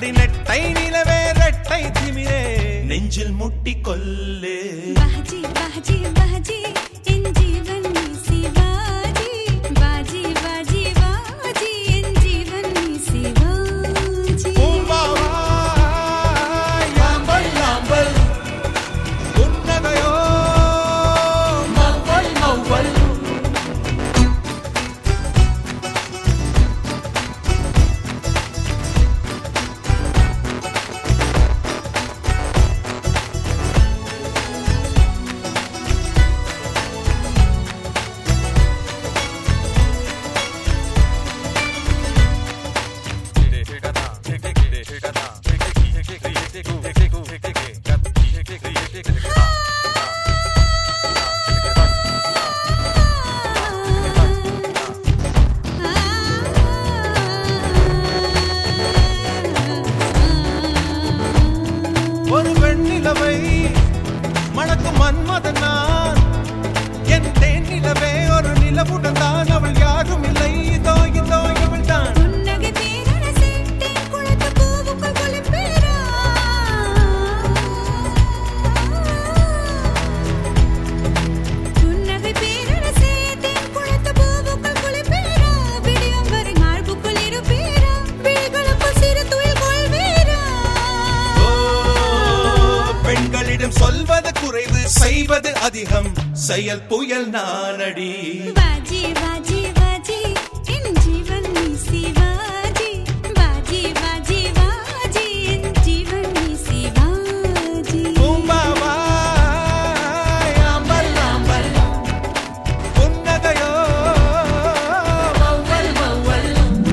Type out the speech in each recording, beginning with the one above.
அடி நெட்டை நிலவே ரெட்டை திமிரே நெஞ்சில் முட்டி கொல்லே बाजी बाजी बाजी इन जीवन में शिवाजी बाजी बाजी बाजी इन जीवन में शिवाजी யாம்பல் யாம்பல் உன்னகையோ மௌவல் மௌவல் ஒரு வெண்ணிலவை மணக்கும் மன்மதன் நான் என் தேன் நிலவே ஒரு நிலவுடன் தான் அவள் யாரும் இல்லை இதோ இதோ இவள் தான் புன்னகை தேனன சேட்டை குளத்து பூவுக்குள் குளிப்பேரா புன்னகை தேனன சேட்டை குளத்து பூவுக்குள் குளிப்பேரா விடியும் வரை மார்புக்குள் இருப்பேரா விழிகளுக்குள் சிறு துயில் கொள்வேரா பெண்களிடம் சொல்வது குறைவு செய்வது அதிகம் செயல் புயல் நானடி बाजी बाजी बाजी इन जीवन में शिवाजी बाजी बाजी बाजी इन जीवन में शिवाजी பூம்பாவா யாம்பல் யாம்பல் உன்னகையோ மௌவல் மௌவல்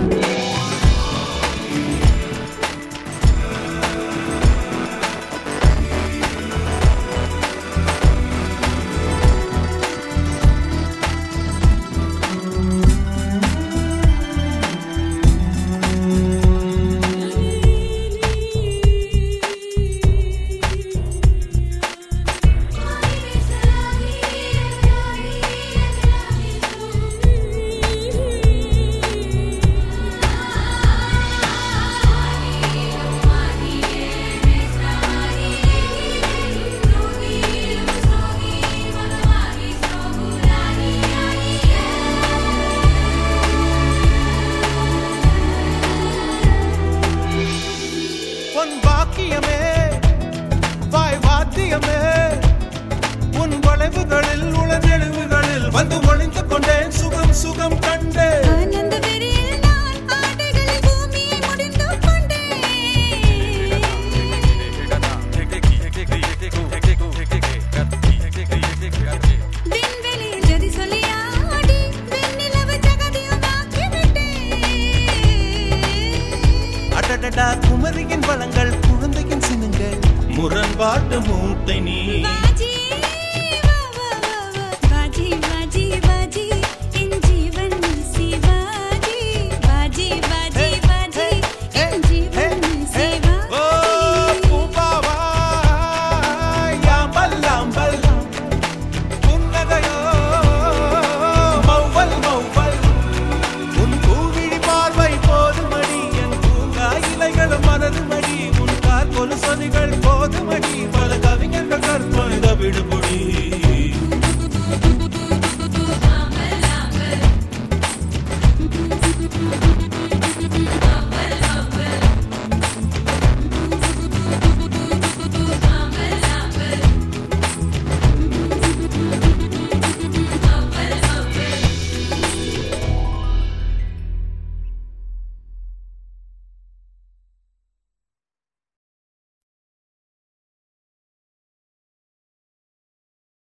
உன் வாக்கியமே வாய் வாத்தியமே உன் வளைவுகளில் உளநெழுவுகளில் வந்து ஒளிந்து கொண்டேன் சுகம் சுகம் கண்டேன் ஆனந்த வெறியில் நான் ஆடைகளில் பூமியை முடிந்து கொண்டேன் விண்வெளியில் ஜதி சொல்லி ஆடி வெண்ணிலவு ஜகதியும் ஆக்கிவிட்டேன் அடடடா குமரியின் வளங்கள் குழந்தையின் சின்னங்கள் முரண்பாட்டு மூட்டை நீ बाजी वा वा वा वा बाजी बाजी बाजी इन जीवन में शिवाजी बाजी बाजी बाजी इन जीवन में ஓ शिवाजी பூம்பாவா யாம்பல் யாம்பல் உன்னகையோ மௌவல் மௌவல் உன் பூவிழி பார்வை போதுமடி என் பூங்கா இலைகளும் மலருமடி உன் கால் கொலுசொலிகள் போதுமடி